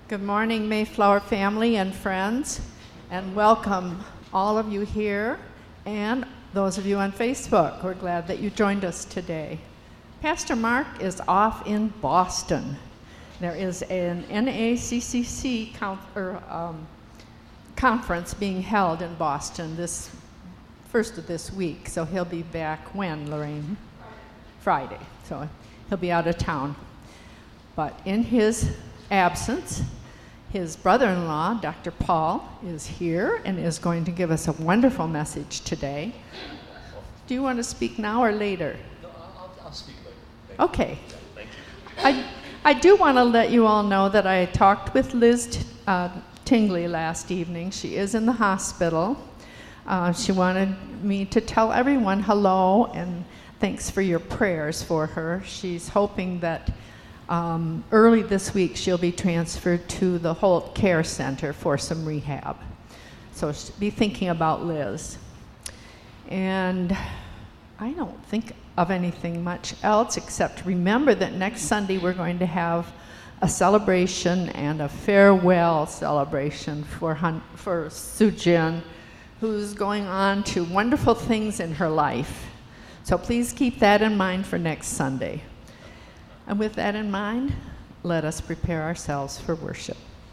Good morning, Mayflower family and friends, and welcome all of you here and those of you on Facebook. We're glad that you joined us today. Pastor Mark is off in Boston. There is an NACCC conference being held in Boston this first of this week, so he'll be back when, Lorraine? Friday, so he'll be out of town. But in his absence, his brother-in-law, Dr. Paul, is here and is going to give us a wonderful message today. Do you want to speak now or later? No, I'll speak later. Okay. Yeah, thank you. I do want to let you all know that I talked with Liz Tingley last evening. She is in the hospital. She wanted me to tell everyone hello and thanks for your prayers for her. She's hoping that early this week she'll be transferred to the Holt Care Center for some rehab. So be thinking about Liz. And I don't think of anything much else except remember that next Sunday we're going to have a celebration and a farewell celebration for Sue Jin, who's going on to wonderful things in her life. So please keep that in mind for next Sunday. And with that in mind, let us prepare ourselves for worship.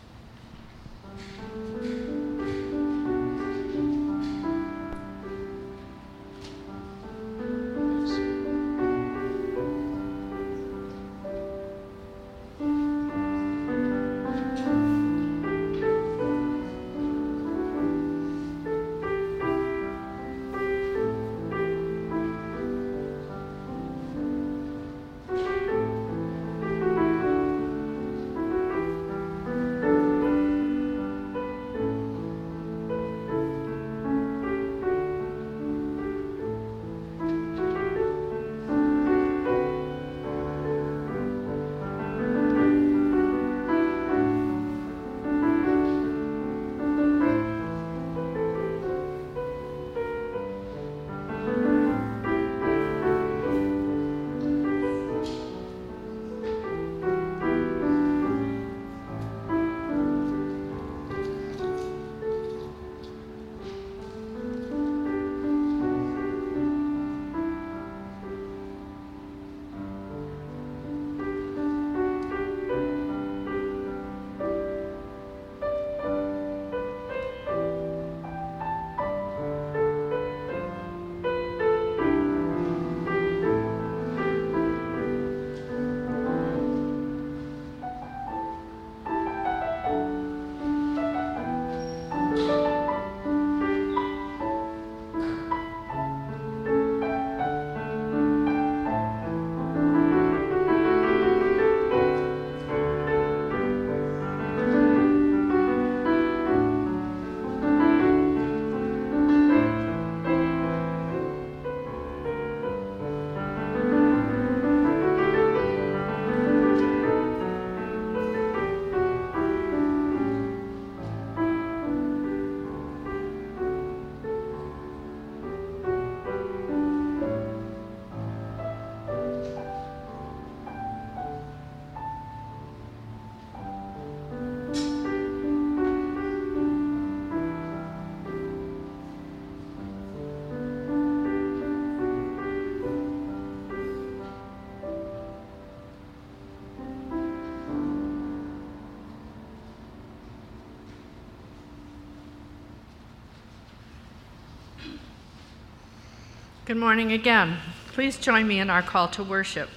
Good morning again. Please join me in our call to worship.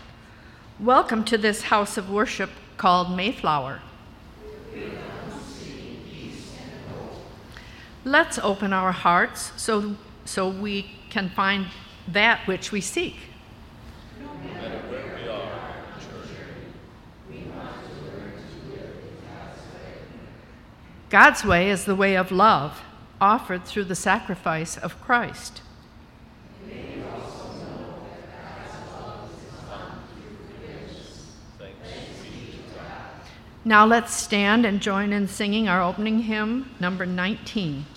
Welcome to this house of worship called Mayflower. Let's open our hearts so we can find that which we seek. No matter where we are, God's way is the way of love, offered through the sacrifice of Christ. Now let's stand and join in singing our opening hymn, number 19.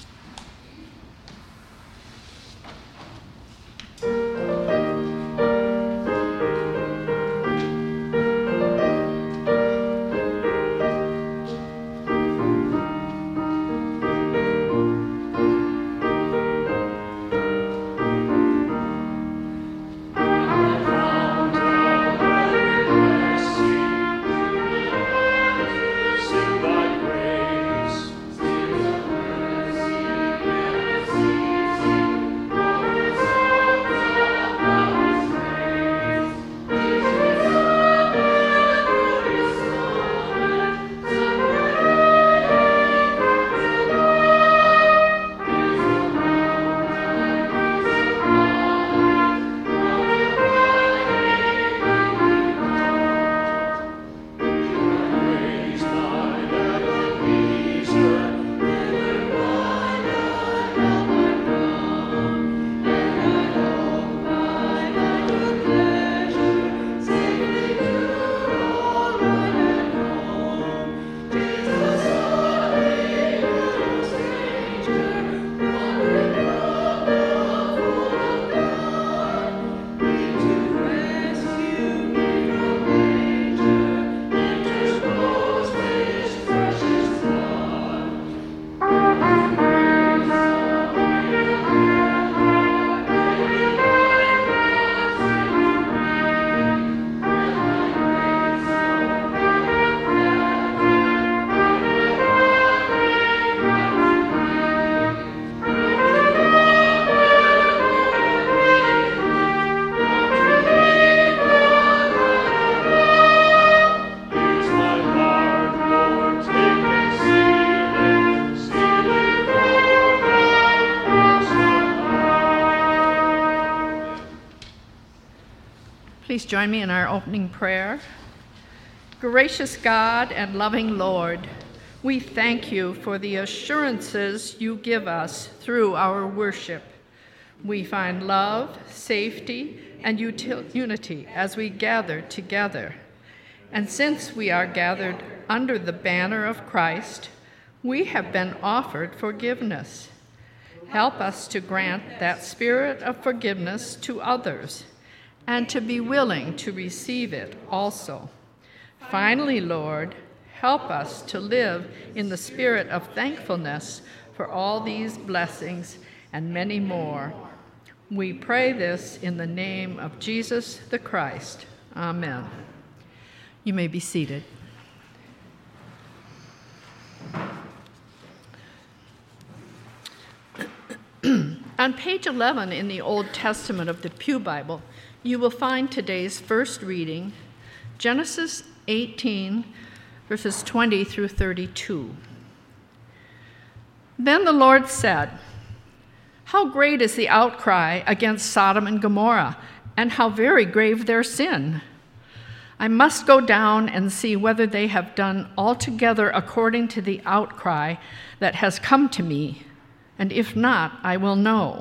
Please join me in our opening prayer. Gracious God and loving Lord, we thank you for the assurances you give us through our worship. We find love, safety, and unity as we gather together. And since we are gathered under the banner of Christ, we have been offered forgiveness. Help us to grant that spirit of forgiveness to others and to be willing to receive it also. Finally, Lord, help us to live in the spirit of thankfulness for all these blessings and many more. We pray this in the name of Jesus the Christ. Amen. You may be seated. On page 11 in the Old Testament of the Pew Bible, you will find today's first reading, Genesis 18, verses 20 through 32. Then the Lord said, "How great is the outcry against Sodom and Gomorrah, and how very grave their sin! I must go down and see whether they have done altogether according to the outcry that has come to me, and if not, I will know."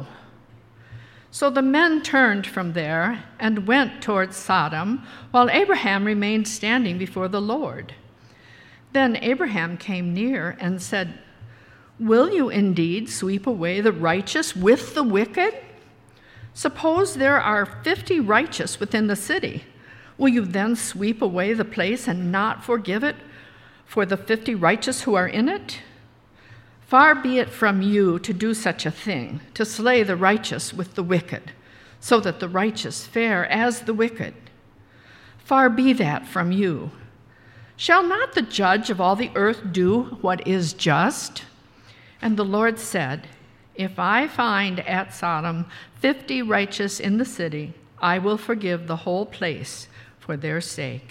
So the men turned from there and went towards Sodom, while Abraham remained standing before the Lord. Then Abraham came near and said, "Will you indeed sweep away the righteous with the wicked? Suppose there are 50 righteous within the city. Will you then sweep away the place and not forgive it for the 50 righteous who are in it? Far be it from you to do such a thing, to slay the righteous with the wicked, so that the righteous fare as the wicked. Far be that from you. Shall not the judge of all the earth do what is just?" And the Lord said, "If I find at Sodom 50 righteous in the city, I will forgive the whole place for their sake."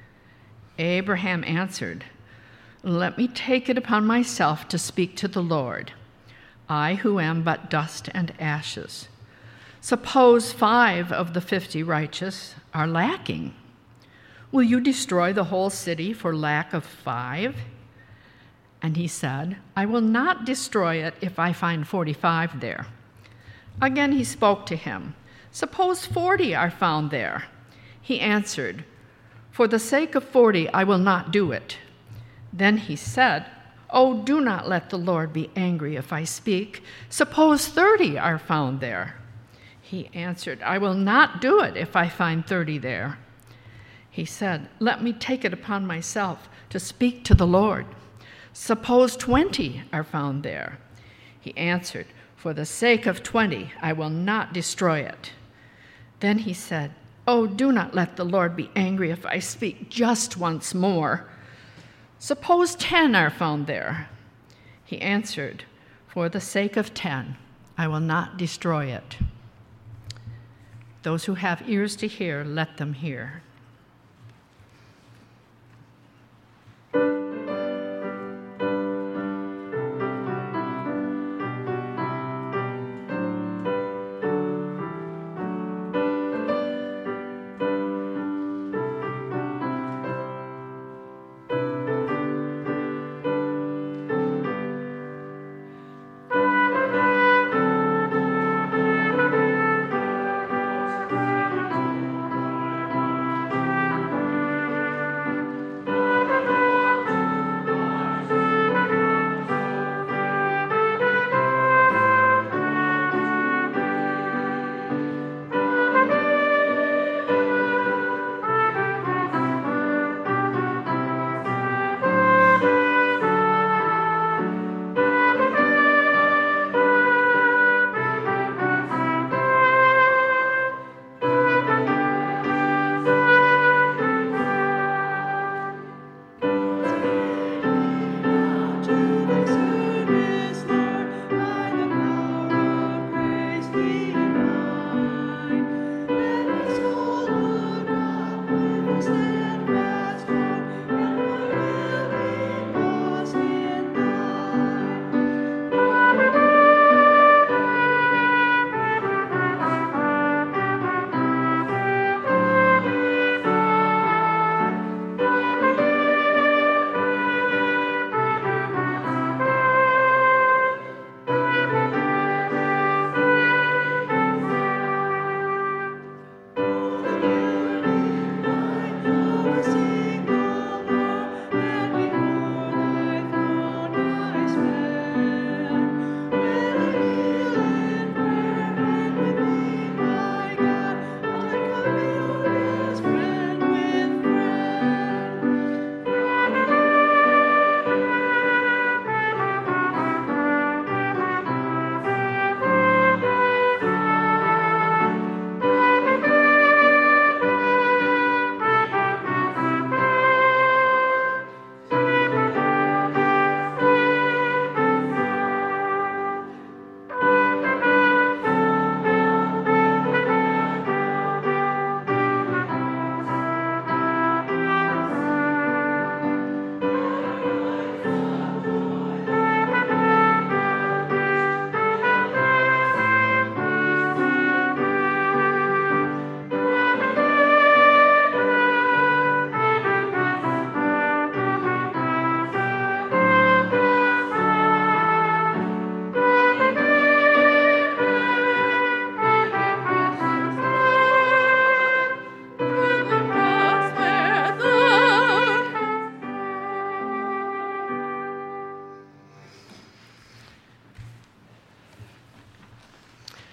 Abraham answered, "Let me take it upon myself to speak to the Lord, I who am but dust and ashes. Suppose 5 of the 50 righteous are lacking. Will you destroy the whole city for lack of 5? And he said, "I will not destroy it if I find 45 there." Again he spoke to him, "Suppose 40 are found there." He answered, "For the sake of 40, I will not do it." Then he said, "Oh, do not let the Lord be angry if I speak. Suppose 30 are found there." He answered, "I will not do it if I find 30 there." He said, "Let me take it upon myself to speak to the Lord. Suppose 20 are found there." He answered, "For the sake of 20, I will not destroy it." Then he said, "Oh, do not let the Lord be angry if I speak just once more. Suppose 10 are found there." He answered, "For the sake of 10, I will not destroy it." Those who have ears to hear, let them hear.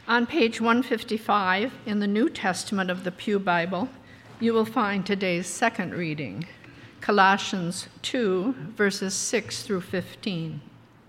On page 155 in the New Testament of the Pew Bible, you will find today's second reading, Colossians 2, verses 6 through 15.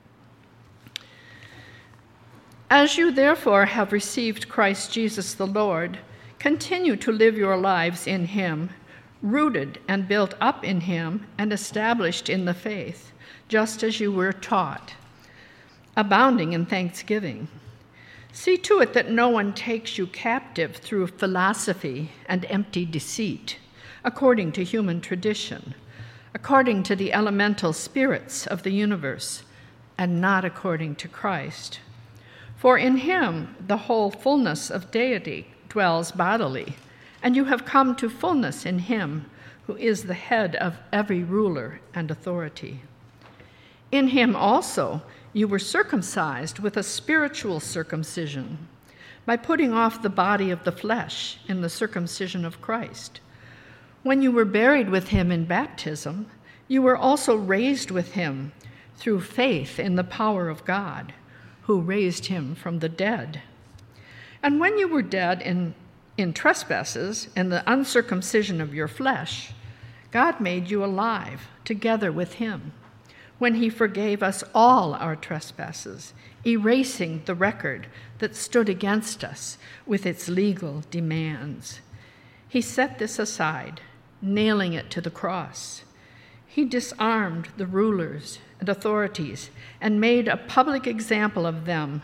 As you therefore have received Christ Jesus the Lord, continue to live your lives in him, rooted and built up in him and established in the faith, just as you were taught, abounding in thanksgiving. See to it that no one takes you captive through philosophy and empty deceit, according to human tradition, according to the elemental spirits of the universe, and not according to Christ. For in him the whole fullness of deity dwells bodily, and you have come to fullness in him who is the head of every ruler and authority. In him also you were circumcised with a spiritual circumcision, by putting off the body of the flesh in the circumcision of Christ. When you were buried with him in baptism, you were also raised with him through faith in the power of God, who raised him from the dead. And when you were dead in trespasses and the uncircumcision of your flesh, God made you alive together with him, when he forgave us all our trespasses, erasing the record that stood against us with its legal demands. He set this aside, nailing it to the cross. He disarmed the rulers and authorities and made a public example of them,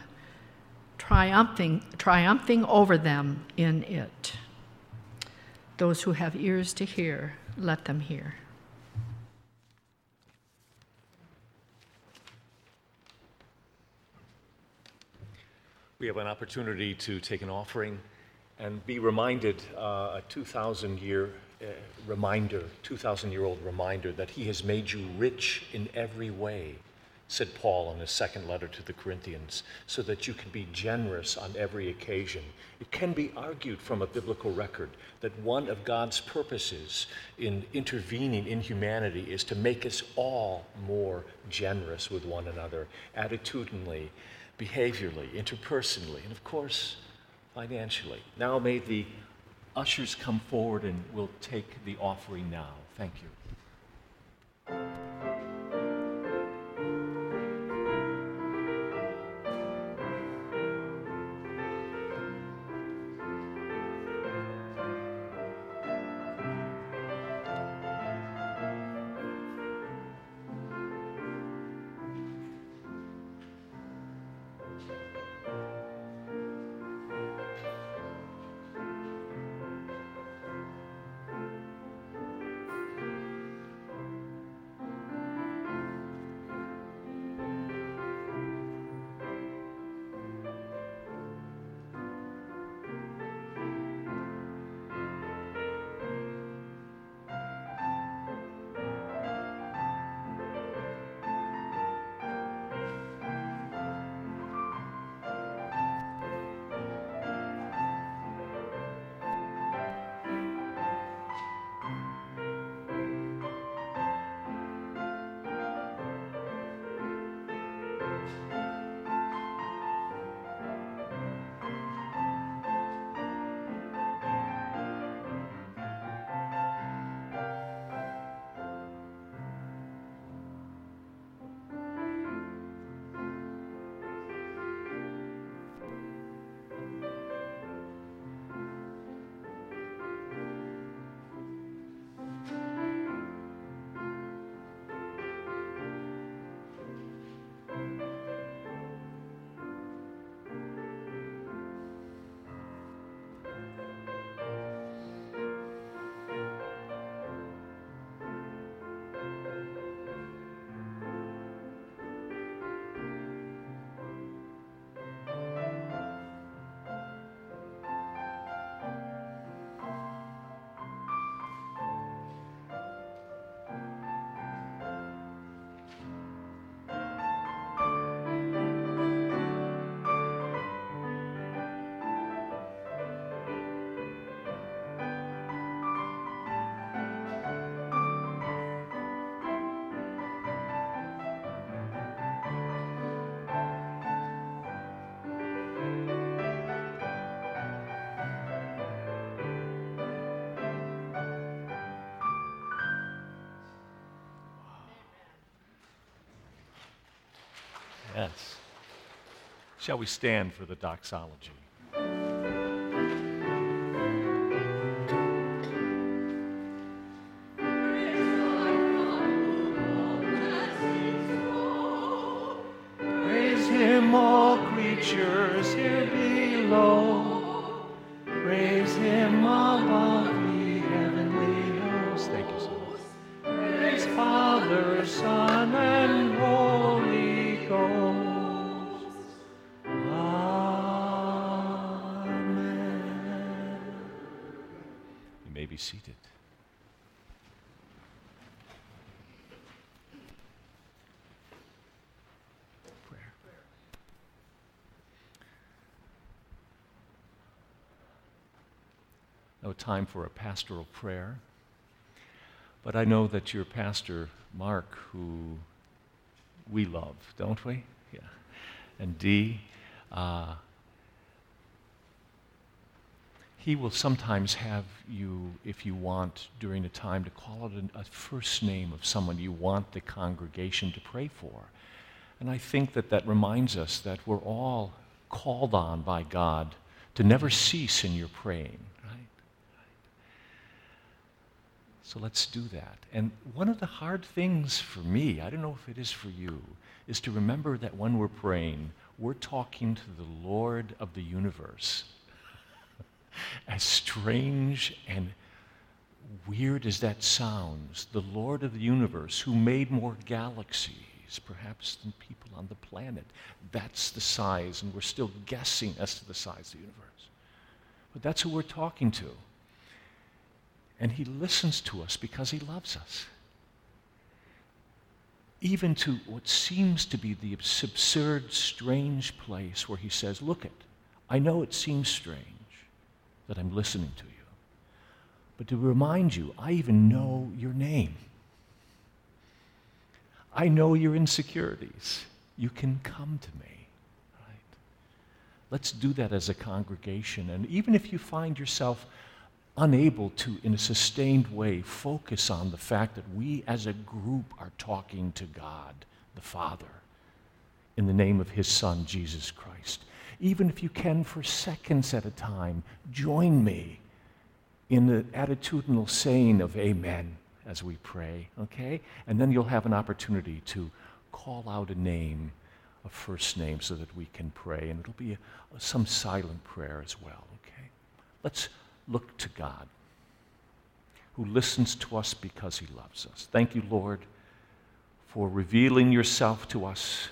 triumphing over them in it. Those who have ears to hear, let them hear. We have an opportunity to take an offering and be reminded, a 2,000-year reminder, 2,000-year-old reminder that he has made you rich in every way, said Paul in his second letter to the Corinthians, so that you can be generous on every occasion. It can be argued from a biblical record that one of God's purposes in intervening in humanity is to make us all more generous with one another, attitudinally, behaviorally, interpersonally, and of course, financially. Now may the ushers come forward and we'll take the offering now. Thank you. Yes. Shall we stand for the doxology? Praise him, all creatures here below. Praise him above the heavenly hosts. Thank you so much. Praise Father, Son, and Holy Ghost. Amen. You may be seated. Prayer. No time for a pastoral prayer. But I know that your pastor, Mark, who we love, don't we? Yeah. And Dee, he will sometimes have you, if you want, during a time to call out a first name of someone you want the congregation to pray for. And I think that reminds us that we're all called on by God to never cease in your praying. So let's do that. And one of the hard things for me, I don't know if it is for you, is to remember that when we're praying, we're talking to the Lord of the universe. As strange and weird as that sounds, the Lord of the universe, who made more galaxies, perhaps, than people on the planet. That's the size, and we're still guessing as to the size of the universe. But that's who we're talking to. And he listens to us because he loves us. Even to what seems to be the absurd, strange place where he says, look, I know it seems strange that I'm listening to you, but to remind you, I even know your name. I know your insecurities. You can come to me. Right? Let's do that as a congregation. And even if you find yourself unable to, in a sustained way, focus on the fact that we as a group are talking to God, the Father, in the name of his Son, Jesus Christ. Even if you can, for seconds at a time, join me in the attitudinal saying of amen as we pray, okay? And then you'll have an opportunity to call out a name, a first name, so that we can pray. And it'll be some silent prayer as well, okay? Let's look to God, who listens to us because he loves us. Thank you, Lord, for revealing yourself to us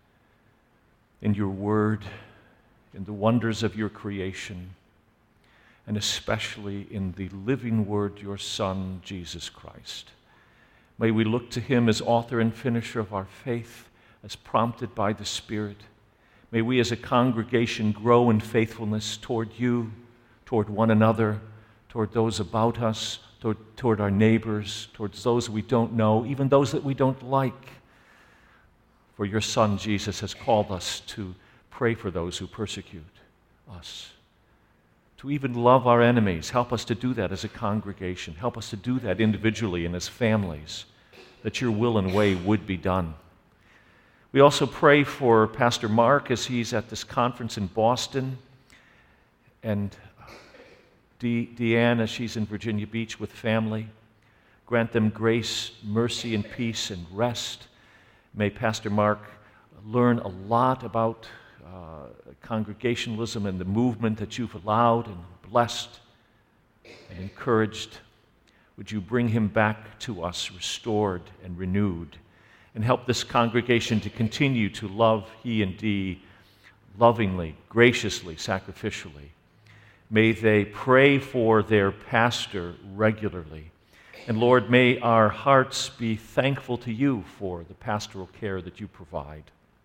in your word, in the wonders of your creation, and especially in the living word, your Son, Jesus Christ. May we look to him as author and finisher of our faith, as prompted by the Spirit. May we as a congregation grow in faithfulness toward you, toward one another, toward those about us, toward our neighbors, towards those we don't know, even those that we don't like. For your Son, Jesus, has called us to pray for those who persecute us, to even love our enemies. Help us to do that as a congregation. Help us to do that individually and as families, that your will and way would be done. We also pray for Pastor Mark as he's at this conference in Boston, and Deanne as she's in Virginia Beach with family. Grant them grace, mercy, and peace and rest. May Pastor Mark learn a lot about congregationalism and the movement that you've allowed and blessed and encouraged. Would you bring him back to us restored and renewed, and help this congregation to continue to love he and Dee lovingly, graciously, sacrificially. May they pray for their pastor regularly. And Lord, may our hearts be thankful to you for the pastoral care that you provide.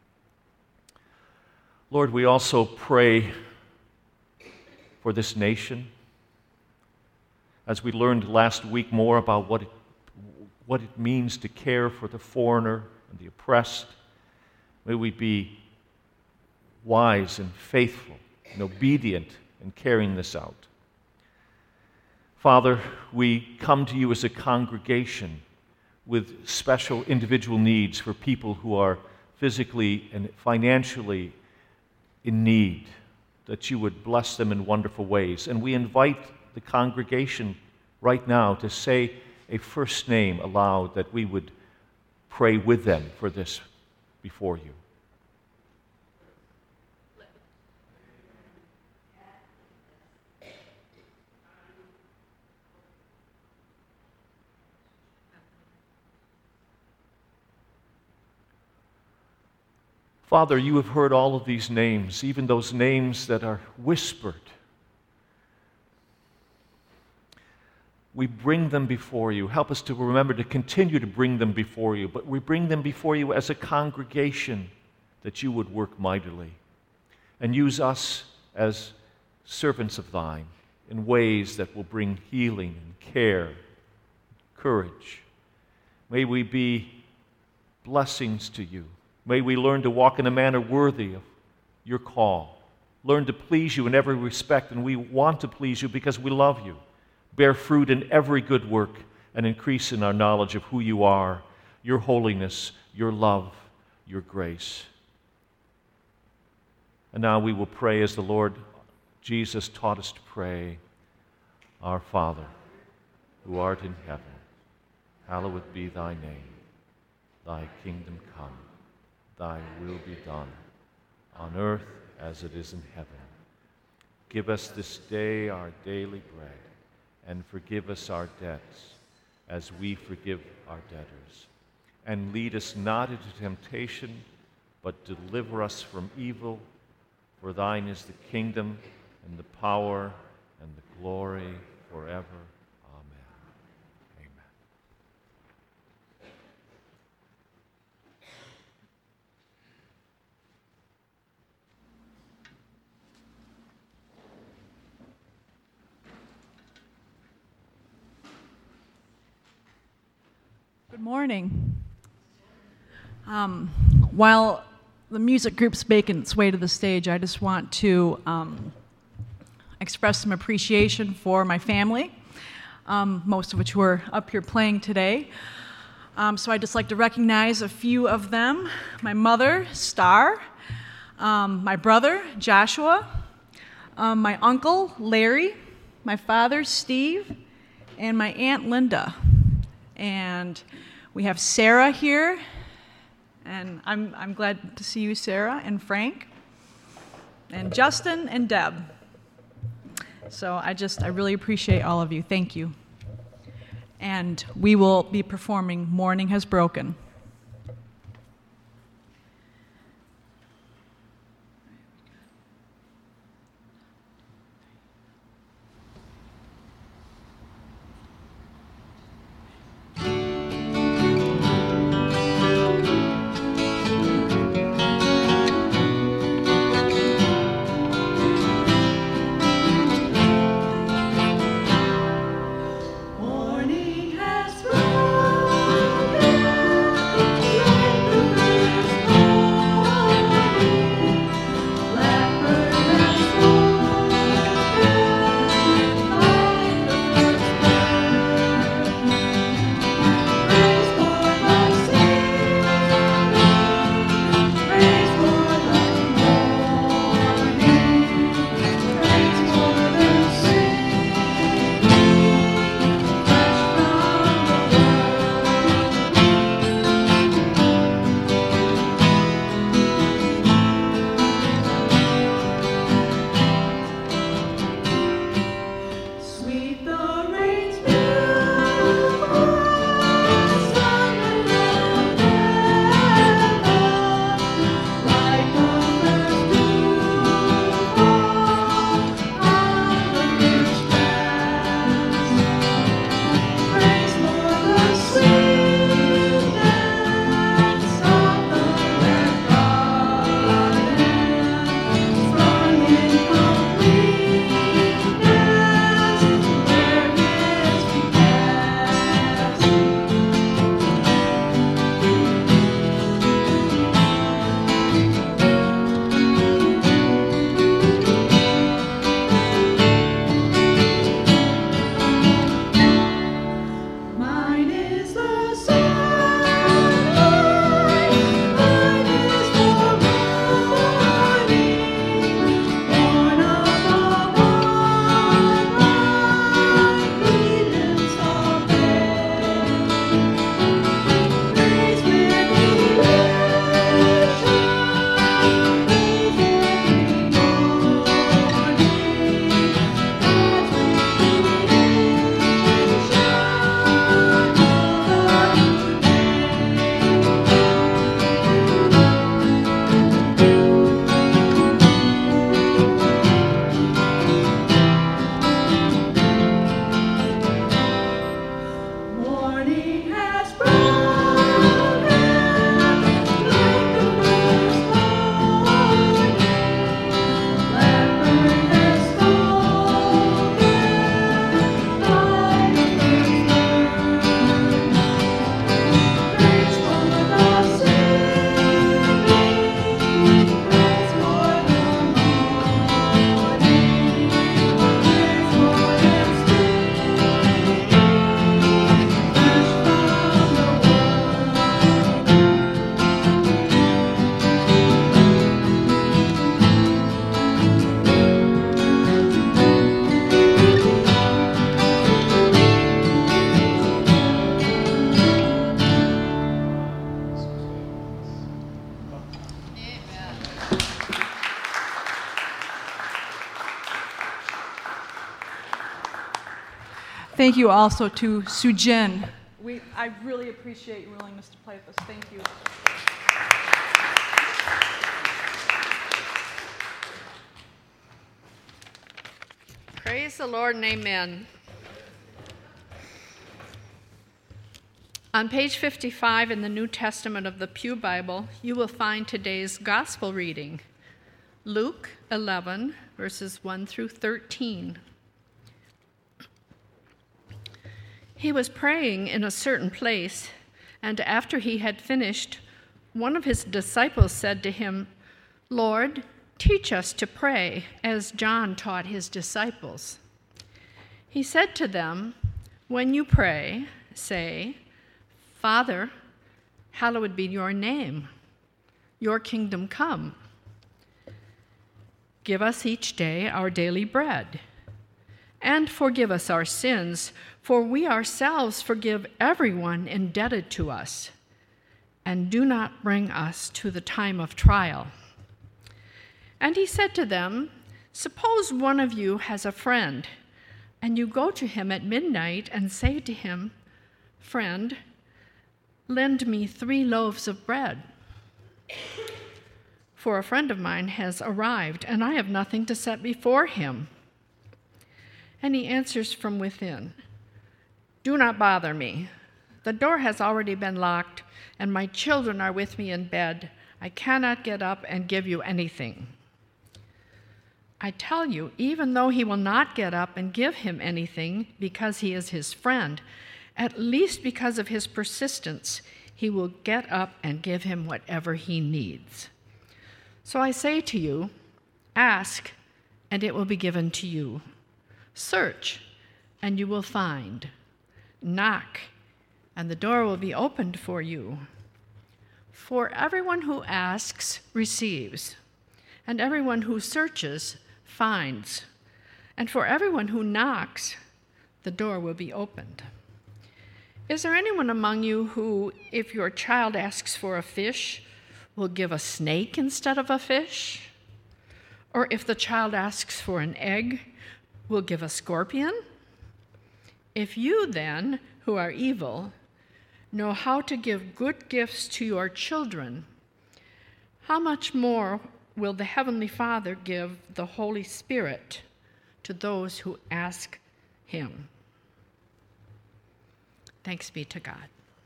Lord, we also pray for this nation. As we learned last week more about what it means to care for the foreigner and the oppressed, may we be wise and faithful and obedient in carrying this out. Father, we come to you as a congregation with special individual needs for people who are physically and financially in need, that you would bless them in wonderful ways. And we invite the congregation right now to say a first name aloud, that we would pray with them for this before you. Father, you have heard all of these names, even those names that are whispered. We bring them before you. Help us to remember to continue to bring them before you, but we bring them before you as a congregation, that you would work mightily and use us as servants of thine in ways that will bring healing and care, courage. May we be blessings to you. May we learn to walk in a manner worthy of your call. Learn to please you in every respect, and we want to please you because we love you. Bear fruit in every good work and increase in our knowledge of who you are, your holiness, your love, your grace. And now we will pray as the Lord Jesus taught us to pray. Our Father, who art in heaven, hallowed be thy name. Thy kingdom come. Thy will be done, on earth as it is in heaven. Give us this day our daily bread, and forgive us our debts, as we forgive our debtors. And lead us not into temptation, but deliver us from evil. For thine is the kingdom, and the power, and the glory forever. Good morning. While the music group's making its way to the stage, I just want to express some appreciation for my family, most of which were up here playing today. So I'd just like to recognize a few of them. My mother, Star, my brother, Joshua, my uncle, Larry, my father, Steve, and my aunt, Linda. And we have Sarah here, and I'm glad to see you, Sarah, and Frank, and Justin, and Deb. So I really appreciate all of you. Thank you. And we will be performing Morning Has Broken. Morning has broken. thank you also to Sujin. I really appreciate your willingness to play with us. Thank you. Praise the Lord and amen. On page 55 in the New Testament of the Pew Bible, you will find today's gospel reading, Luke 11, verses 1 through 13. He was praying in a certain place, and after he had finished, one of his disciples said to him, "Lord, teach us to pray, as John taught his disciples." He said to them, "When you pray, say, 'Father, hallowed be your name. Your kingdom come. Give us each day our daily bread. And forgive us our sins, for we ourselves forgive everyone indebted to us. And do not bring us to the time of trial.' And he said to them, 'Suppose one of you has a friend, and you go to him at midnight and say to him, "Friend, lend me 3 loaves of bread. For a friend of mine has arrived, and I have nothing to set before him." And he answers from within, "Do not bother me. The door has already been locked, and my children are with me in bed. I cannot get up and give you anything." I tell you, even though he will not get up and give him anything because he is his friend, at least because of his persistence, he will get up and give him whatever he needs. So I say to you, ask, and it will be given to you. Search, and you will find. Knock, and the door will be opened for you. For everyone who asks receives, and everyone who searches finds, and for everyone who knocks, the door will be opened. Is there anyone among you who, if your child asks for a fish, will give a snake instead of a fish? Or if the child asks for an egg, will give a scorpion? If you then, who are evil, know how to give good gifts to your children, how much more will the Heavenly Father give the Holy Spirit to those who ask him? Thanks be to God.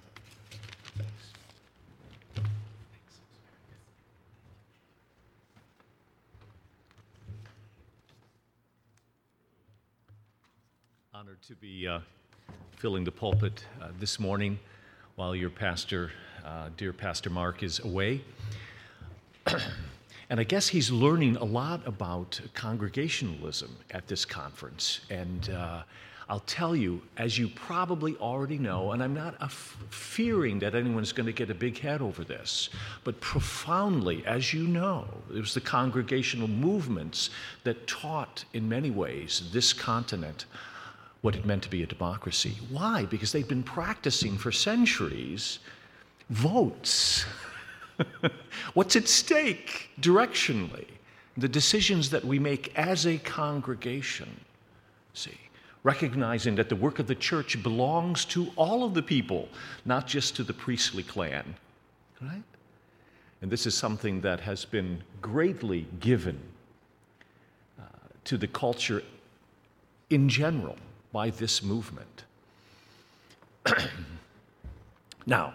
Honored to be filling the pulpit this morning while your pastor, dear Pastor Mark, is away. And I guess he's learning a lot about congregationalism at this conference. And I'll tell you, as you probably already know, and I'm not fearing that anyone's going to get a big head over this, but profoundly, as you know, it was the congregational movements that taught, in many ways, this continent what it meant to be a democracy. Why? Because they've been practicing for centuries votes. What's at stake directionally? The decisions that we make as a congregation. See, recognizing that the work of the church belongs to all of the people, not just to the priestly clan. Right? And this is something that has been greatly given to the culture in general by this movement. Now,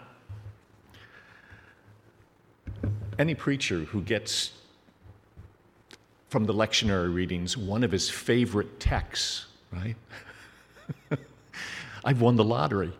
any preacher who gets from the lectionary readings one of his favorite texts, right? I've won the lottery.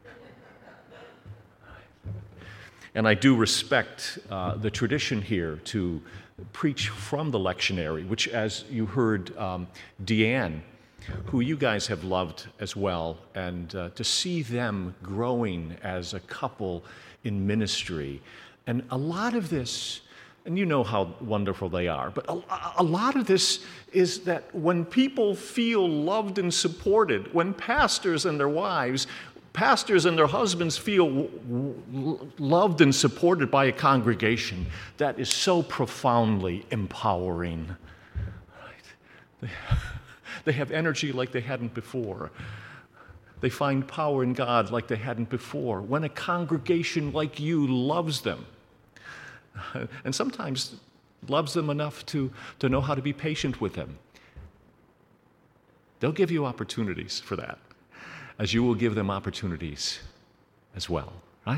And I do respect the tradition here to preach from the lectionary, which, as you heard Deanne, who you guys have loved as well, and to see them growing as a couple in ministry. And a lot of this, and you know how wonderful they are, but a lot of this is that when people feel loved and supported, when pastors and their wives, pastors and their husbands feel loved and supported by a congregation, that is so profoundly empowering. Right? They have energy like they hadn't before. They find power in God like they hadn't before. When a congregation like you loves them, and sometimes loves them enough to know how to be patient with them, they'll give you opportunities for that, as you will give them opportunities as well, right?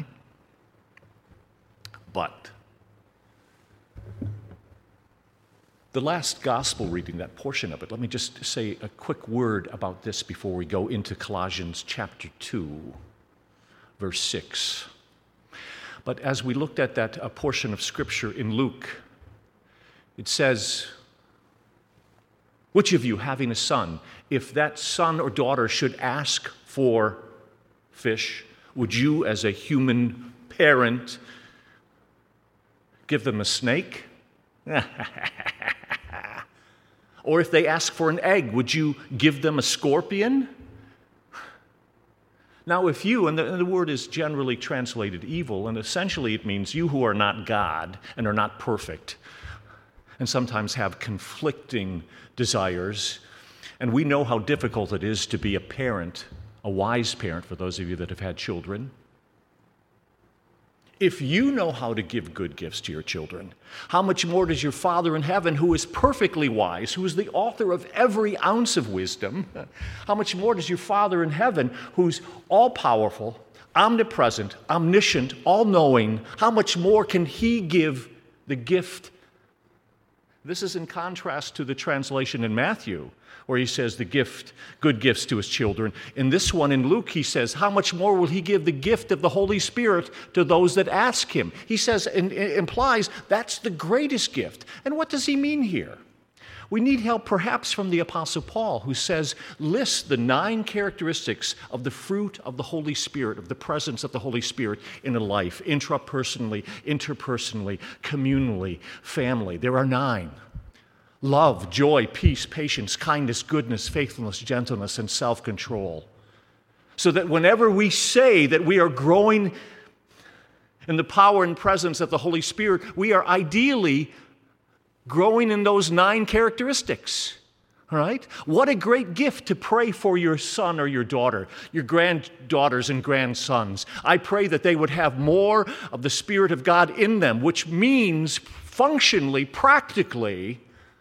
But the last gospel reading, that portion of it, let me just say a quick word about this before we go into Colossians chapter 2, verse 6. But as we looked at that portion of Scripture in Luke, it says, which of you, having a son, if that son or daughter should ask for fish, would you, as a human parent, give them a snake? Or if they ask for an egg, would you give them a scorpion? Now, if you, and the word is generally translated evil, and essentially it means you who are not God and are not perfect, and sometimes have conflicting desires, and we know how difficult it is to be a parent, a wise parent for those of you that have had children. If you know how to give good gifts to your children, how much more does your Father in heaven, who is perfectly wise, who is the author of every ounce of wisdom, how much more does your Father in heaven, who's all-powerful, omnipresent, omniscient, all-knowing, how much more can he give the gift? This is in contrast to the translation in Matthew, where he says the gift, good gifts to his children. In this one in Luke, he says, how much more will he give the gift of the Holy Spirit to those that ask him? He says, and implies that's the greatest gift. And what does he mean here? We need help perhaps from the Apostle Paul, who says, list the 9 characteristics of the fruit of the Holy Spirit, of the presence of the Holy Spirit in a life, intrapersonally, interpersonally, communally, family. There are 9. Love, joy, peace, patience, kindness, goodness, faithfulness, gentleness, and self-control. So that whenever we say that we are growing in the power and presence of the Holy Spirit, we are ideally growing in those 9 characteristics. All right? What a great gift to pray for your son or your daughter, your granddaughters and grandsons. I pray that they would have more of the Spirit of God in them, which means functionally, practically,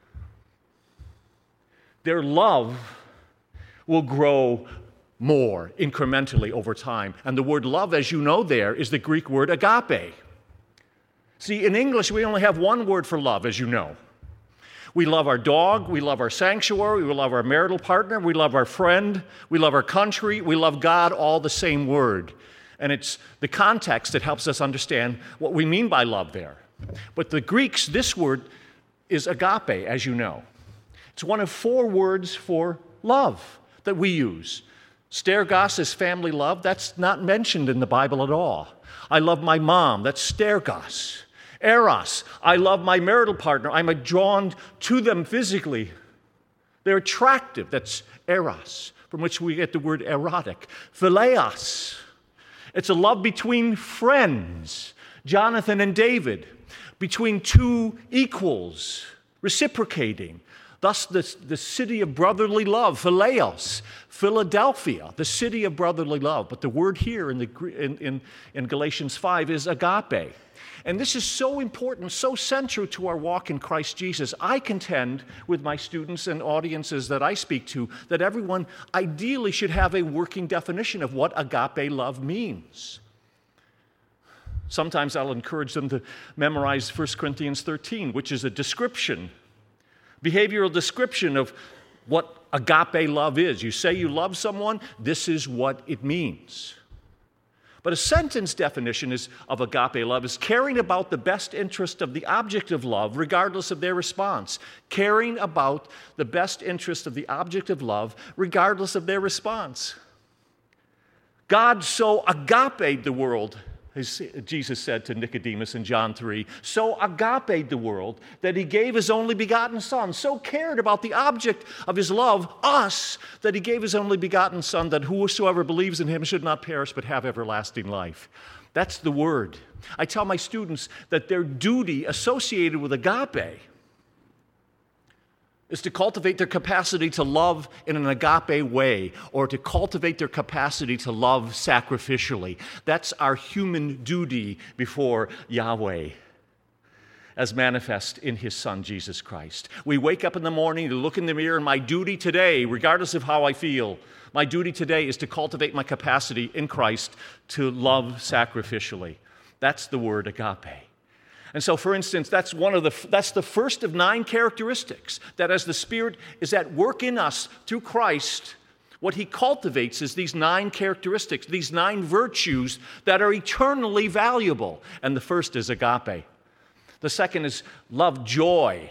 their love will grow more incrementally over time. And the word love, as you know there, is the Greek word agape. See, in English, we only have one word for love, as you know. We love our dog, we love our sanctuary, we love our marital partner, we love our friend, we love our country, we love God, all the same word. And it's the context that helps us understand what we mean by love there. But the Greeks, this word is agape, as you know. It's one of 4 words for love that we use. Stergos is family love. That's not mentioned in the Bible at all. I love my mom. That's stergos. Eros, I love my marital partner. I'm drawn to them physically. They're attractive. That's eros, from which we get the word erotic. Phileos, it's a love between friends. Jonathan and David, between 2 equals, reciprocating. Thus, the city of brotherly love, Phileos, Philadelphia, the city of brotherly love. But the word here in Galatians 5 is agape. And this is so important, so central to our walk in Christ Jesus. I contend with my students and audiences that I speak to that everyone ideally should have a working definition of what agape love means. Sometimes I'll encourage them to memorize 1 Corinthians 13, which is a description, behavioral description of what agape love is. You say you love someone, this is what it means. But a sentence definition of agape love is caring about the best interest of the object of love, regardless of their response. Caring about the best interest of the object of love, regardless of their response. God so agaped the world, as Jesus said to Nicodemus in John 3, so agaped the world that he gave his only begotten Son, so cared about the object of his love, us, that he gave his only begotten Son, that whosoever believes in him should not perish but have everlasting life. That's the word. I tell my students that their duty associated with agape is to cultivate their capacity to love in an agape way, or to cultivate their capacity to love sacrificially. That's our human duty before Yahweh, as manifest in His Son, Jesus Christ. We wake up in the morning to look in the mirror, and my duty today, regardless of how I feel, my duty today is to cultivate my capacity in Christ to love sacrificially. That's the word agape. And so, for instance, that's the first of 9 characteristics, that as the Spirit is at work in us through Christ, what He cultivates is these 9 characteristics, these 9 virtues that are eternally valuable. And the first is agape. The second is love, joy,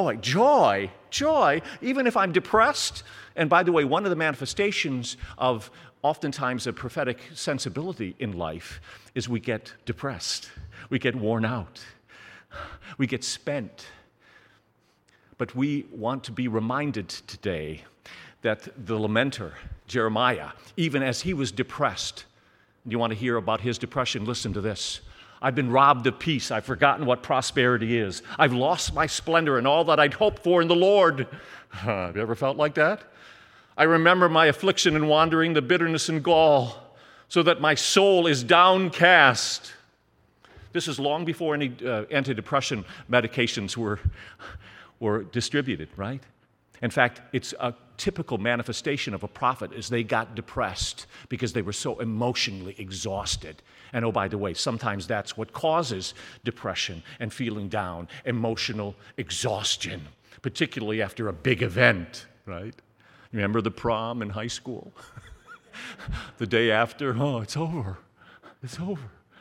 even if I'm depressed. And by the way, one of the manifestations of oftentimes a prophetic sensibility in life is we get depressed, we get worn out, we get spent. But we want to be reminded today that the lamenter, Jeremiah, even as he was depressed, you want to hear about his depression? Listen to this. I've been robbed of peace. I've forgotten what prosperity is. I've lost my splendor and all that I'd hoped for in the Lord. Have you ever felt like that? I remember my affliction and wandering, the bitterness and gall, so that my soul is downcast. This is long before any antidepressant medications were distributed, right? In fact, it's a typical manifestation of a prophet as they got depressed because they were so emotionally exhausted. And oh, by the way, sometimes that's what causes depression and feeling down, emotional exhaustion, particularly after a big event, right? Remember the prom in high school? The day after, oh, it's over. It's over.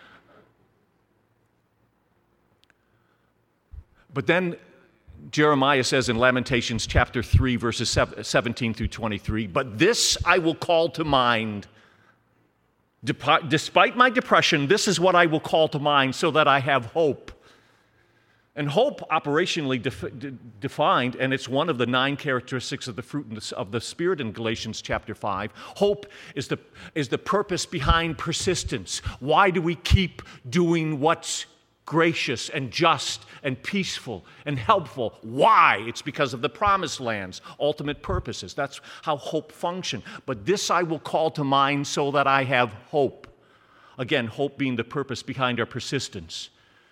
But then Jeremiah says in Lamentations chapter 3, verses 17 through 23, but this I will call to mind. Despite my depression, this is what I will call to mind so that I have hope. And hope, operationally defined, and it's one of the 9 characteristics of the fruit of the Spirit in Galatians chapter 5. Hope is the purpose behind persistence. Why do we keep doing what's gracious and just and peaceful and helpful? Why? It's because of the promised land's ultimate purposes. That's how hope functions. But this I will call to mind so that I have hope. Again, hope being the purpose behind our persistence.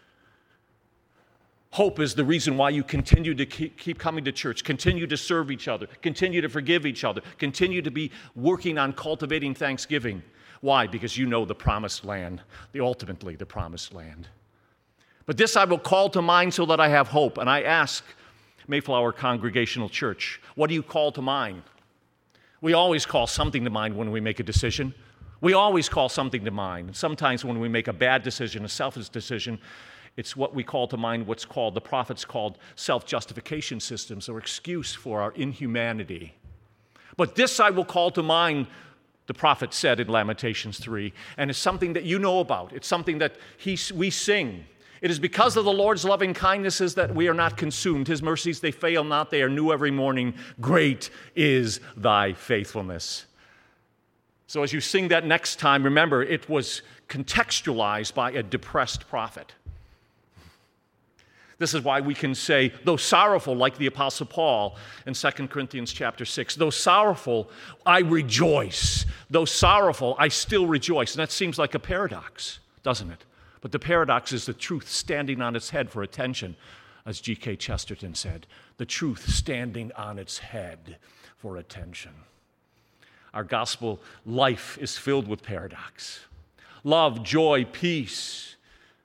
Hope is the reason why you continue to keep coming to church, continue to serve each other, continue to forgive each other, continue to be working on cultivating thanksgiving. Why? Because you know the promised land, ultimately the promised land. But this I will call to mind so that I have hope. And I ask Mayflower Congregational Church, what do you call to mind? We always call something to mind when we make a decision. We always call something to mind. Sometimes when we make a bad decision, a selfish decision, it's what we call to mind what's called, the prophets called self-justification systems or excuse for our inhumanity. But this I will call to mind, the prophet said in Lamentations 3, and it's something that you know about. It's something that we sing. It is because of the Lord's loving kindnesses that we are not consumed. His mercies, they fail not. They are new every morning. Great is thy faithfulness. So as you sing that next time, remember, it was contextualized by a depressed prophet. This is why we can say, though sorrowful, like the Apostle Paul in 2 Corinthians chapter 6, though sorrowful, I rejoice. Though sorrowful, I still rejoice. And that seems like a paradox, doesn't it? But the paradox is the truth standing on its head for attention, as G.K. Chesterton said, the truth standing on its head for attention. Our gospel life is filled with paradox. Love, joy, peace.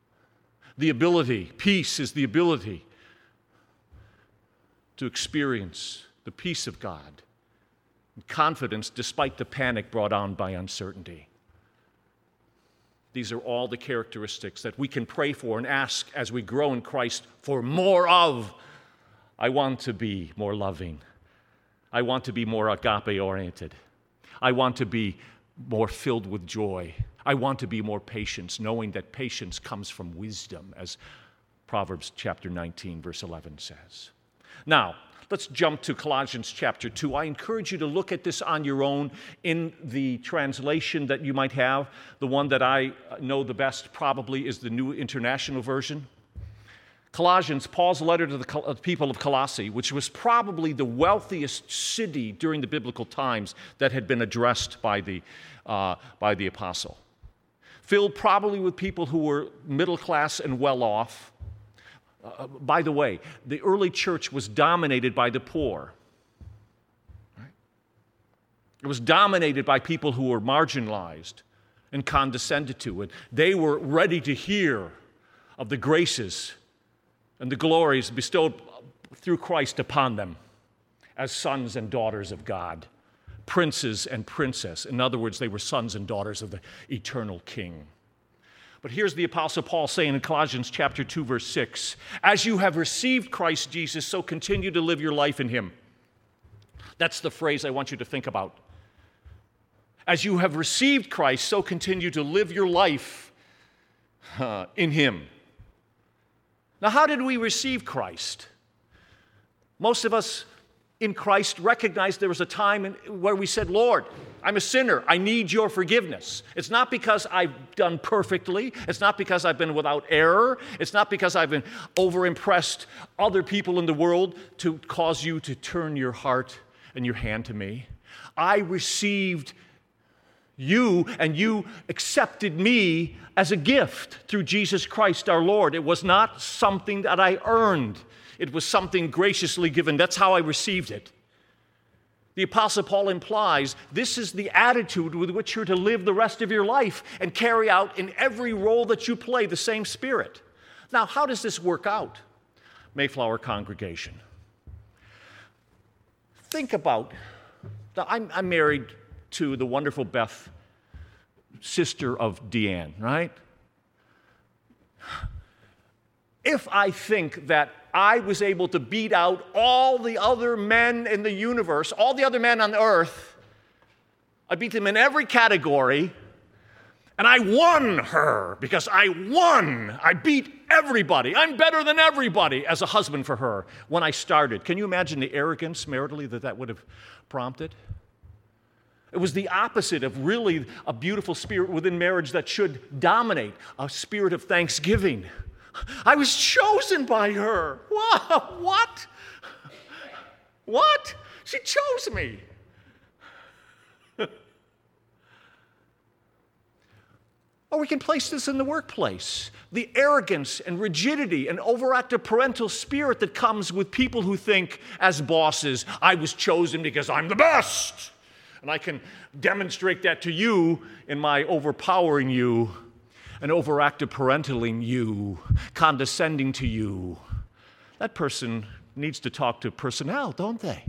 Peace is the ability to experience the peace of God, and confidence despite the panic brought on by uncertainty. These are all the characteristics that we can pray for and ask as we grow in Christ for more of. I want to be more loving. I want to be more agape-oriented. I want to be more filled with joy. I want to be more patient, knowing that patience comes from wisdom, as Proverbs chapter 19, verse 11 says. Now, let's jump to Colossians chapter 2. I encourage you to look at this on your own in the translation that you might have. The one that I know the best probably is the New International Version. Colossians, Paul's letter to the people of Colossae, which was probably the wealthiest city during the biblical times that had been addressed by the apostle. Filled probably with people who were middle class and well off. By the way, the early church was dominated by the poor. Right? It was dominated by people who were marginalized and condescended to. And they were ready to hear of the graces and the glories bestowed through Christ upon them as sons and daughters of God, princes and princesses. In other words, they were sons and daughters of the eternal King. But here's the Apostle Paul saying in Colossians chapter 2, verse 6, as you have received Christ Jesus, so continue to live your life in him. That's the phrase I want you to think about. As you have received Christ, so continue to live your life in him. Now, how did we receive Christ? Most of us in Christ recognized there was a time where we said, Lord, I'm a sinner. I need your forgiveness. It's not because I've done perfectly. It's not because I've been without error. It's not because I've been overimpressed other people in the world to cause you to turn your heart and your hand to me. I received you, and you accepted me as a gift through Jesus Christ our Lord. It was not something that I earned. It was something graciously given. That's how I received it. The Apostle Paul implies this is the attitude with which you're to live the rest of your life and carry out in every role that you play the same spirit. Now, how does this work out? Mayflower congregation. Think about, now I'm married to the wonderful Beth, sister of Deanne, right? If I think that I was able to beat out all the other men in the universe, all the other men on earth, I beat them in every category, and I won her because I won. I beat everybody. I'm better than everybody as a husband for her when I started. Can you imagine the arrogance maritally that would have prompted? It was the opposite of really a beautiful spirit within marriage that should dominate, a spirit of thanksgiving. I was chosen by her. What? What? She chose me. Or we can place this in the workplace. The arrogance and rigidity and overactive parental spirit that comes with people who think, as bosses, I was chosen because I'm the best. And I can demonstrate that to you in my overpowering you and overactive parentaling you, condescending to you. That person needs to talk to personnel, don't they?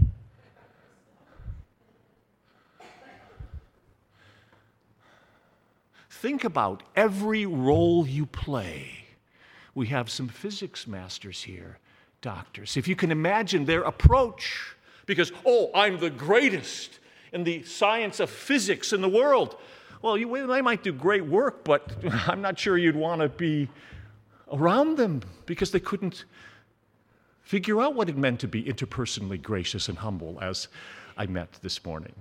Think about every role you play. We have some physics masters here, doctors. If you can imagine their approach, because, I'm the greatest in the science of physics in the world. Well, they might do great work, but I'm not sure you'd want to be around them because they couldn't figure out what it meant to be interpersonally gracious and humble, as I met this morning.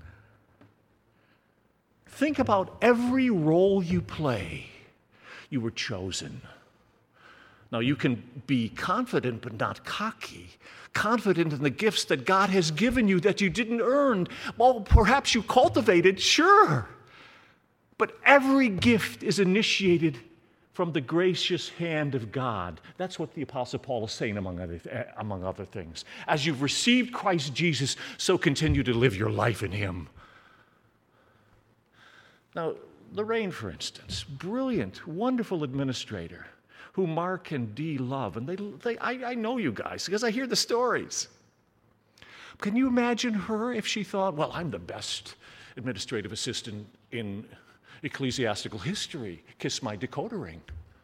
Think about every role you play. You were chosen. Now, you can be confident but not cocky, confident in the gifts that God has given you that you didn't earn. Well, perhaps you cultivated, sure. But every gift is initiated from the gracious hand of God. That's what the Apostle Paul is saying, among other things. As you've received Christ Jesus, so continue to live your life in him. Now, Lorraine, for instance, brilliant, wonderful administrator who Mark and Dee love. And I know you guys because I hear the stories. Can you imagine her if she thought, well, I'm the best administrative assistant in ecclesiastical history. Kiss my decoder ring.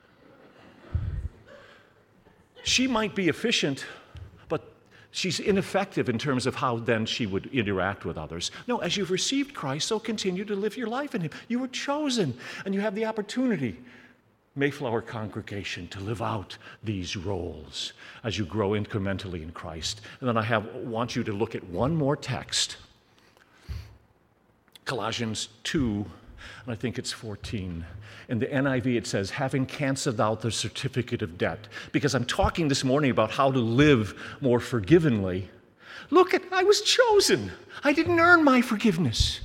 She might be efficient, but she's ineffective in terms of how then she would interact with others. No, as you've received Christ, so continue to live your life in him. You were chosen, and you have the opportunity, Mayflower congregation, to live out these roles as you grow incrementally in Christ. And then I want you to look at one more text. Colossians 2, and I think it's 14. In the NIV, it says, having canceled out the certificate of debt. Because I'm talking this morning about how to live more forgivenly. Look, I was chosen. I didn't earn my forgiveness.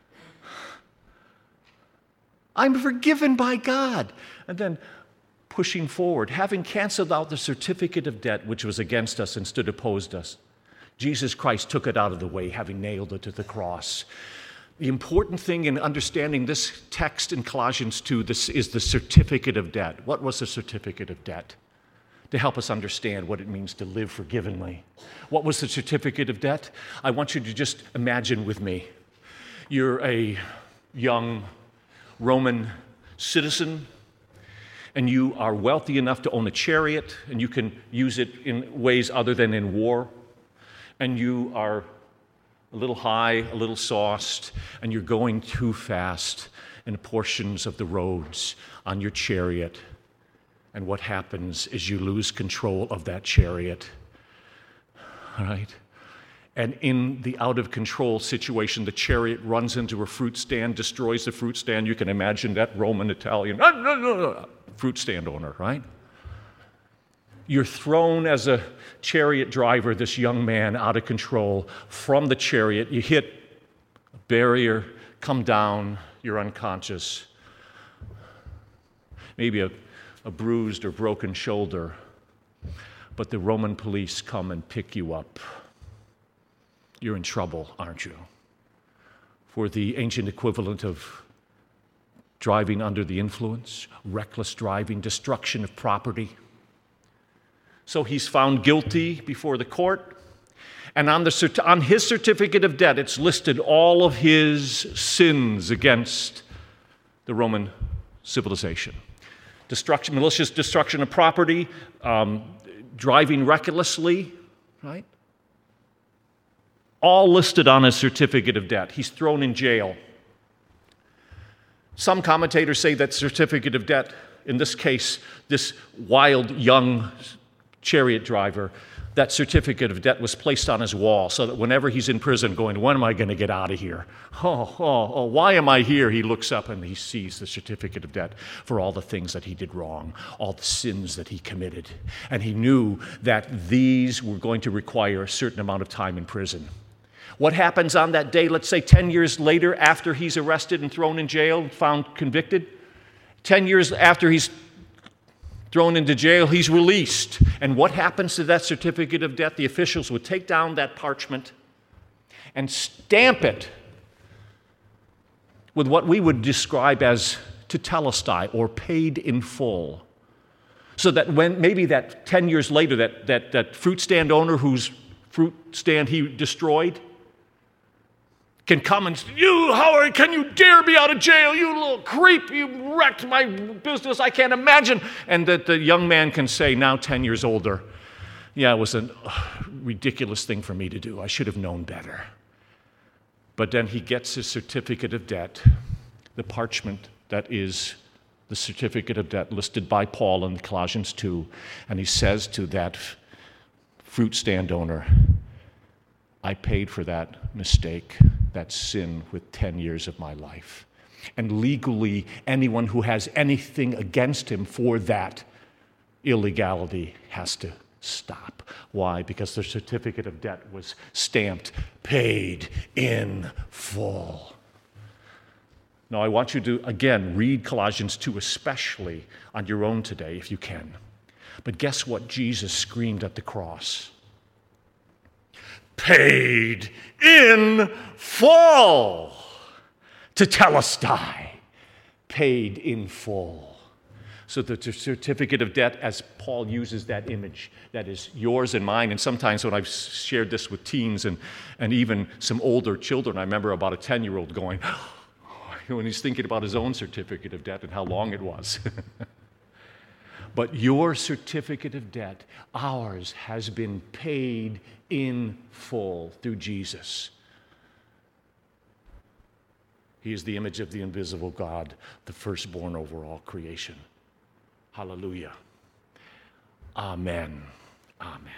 I'm forgiven by God. And then pushing forward, having canceled out the certificate of debt which was against us and stood opposed us. Jesus Christ took it out of the way, having nailed it to the cross. The important thing in understanding this text in Colossians 2 is the certificate of debt. What was the certificate of debt? To help us understand what it means to live forgivenly. What was the certificate of debt? I want you to just imagine with me. You're a young Roman citizen, and you are wealthy enough to own a chariot, and you can use it in ways other than in war. And you are a little high, a little sauced, and you're going too fast in portions of the roads on your chariot. And what happens is you lose control of that chariot. All right? And in the out-of-control situation, the chariot runs into a fruit stand, destroys the fruit stand. You can imagine that Roman, Italian, fruit stand owner, right? You're thrown as a chariot driver, this young man, out of control from the chariot. You hit a barrier, come down, you're unconscious. Maybe a bruised or broken shoulder. But the Roman police come and pick you up. You're in trouble, aren't you? For the ancient equivalent of driving under the influence, reckless driving, destruction of property. So he's found guilty before the court. And on his certificate of debt, it's listed all of his sins against the Roman civilization. Destruction, malicious destruction of property, driving recklessly, right? All listed on his certificate of debt. He's thrown in jail. Some commentators say that certificate of debt, in this case, this wild young chariot driver, that certificate of debt was placed on his wall so that whenever he's in prison going, when am I going to get out of here? Oh, why am I here? He looks up and he sees the certificate of debt for all the things that he did wrong, all the sins that he committed. And he knew that these were going to require a certain amount of time in prison. What happens on that day, let's say 10 years later, after he's arrested and thrown in jail, found convicted? 10 years after he's thrown into jail, he's released. And what happens to that certificate of debt? The officials would take down that parchment and stamp it with what we would describe as tetelestai, or paid in full. So that when maybe that 10 years later, that fruit stand owner whose fruit stand he destroyed can come and say, you, Howard, can you dare be out of jail? You little creep, you wrecked my business, I can't imagine. And that the young man can say, now 10 years older, yeah, it was a ridiculous thing for me to do. I should have known better. But then he gets his certificate of debt, the parchment that is the certificate of debt listed by Paul in Colossians 2, and he says to that fruit stand owner, I paid for that mistake, that sin, with 10 years of my life. And legally, anyone who has anything against him for that illegality has to stop. Why? Because the certificate of debt was stamped, paid in full. Now, I want you to, again, read Colossians 2, especially on your own today, if you can. But guess what Jesus screamed at the cross? Paid in full. Tetelestai. Paid in full. So the certificate of debt, as Paul uses that image, that is yours and mine. And sometimes when I've shared this with teens and even some older children, I remember about a 10-year-old going, when he's thinking about his own certificate of debt and how long it was. But your certificate of debt, ours, has been paid in full through Jesus. He is the image of the invisible God, the firstborn over all creation. Hallelujah. Amen. Amen.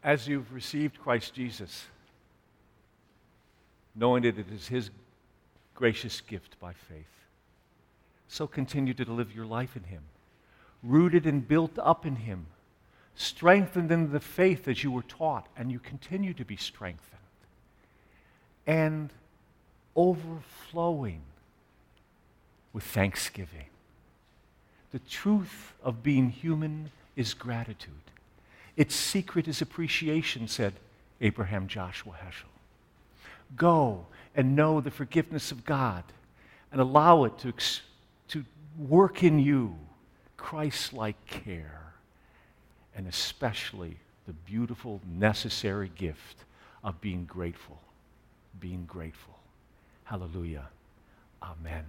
as you've received Christ Jesus, knowing that it is His gracious gift by faith, so continue to live your life in Him, rooted and built up in Him, strengthened in the faith as you were taught, and you continue to be strengthened, and overflowing with thanksgiving. The truth of being human is gratitude. Its secret is appreciation, said Abraham Joshua Heschel. Go and know the forgiveness of God and allow it to work in you Christ-like care, and especially the beautiful, necessary gift of being grateful. Being grateful. Hallelujah. Amen.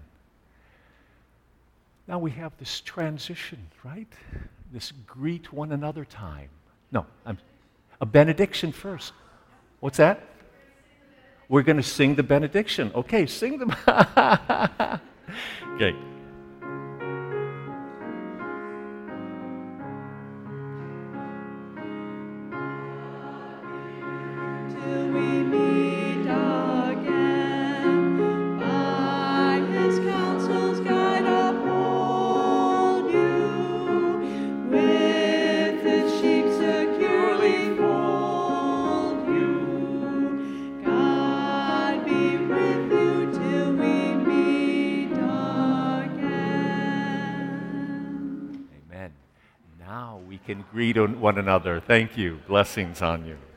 Now we have this transition, right? This greet one another time. No, a benediction first. What's that? We're going to sing the benediction. Okay, sing the... Okay. Can greet one another. Thank you. Blessings on you.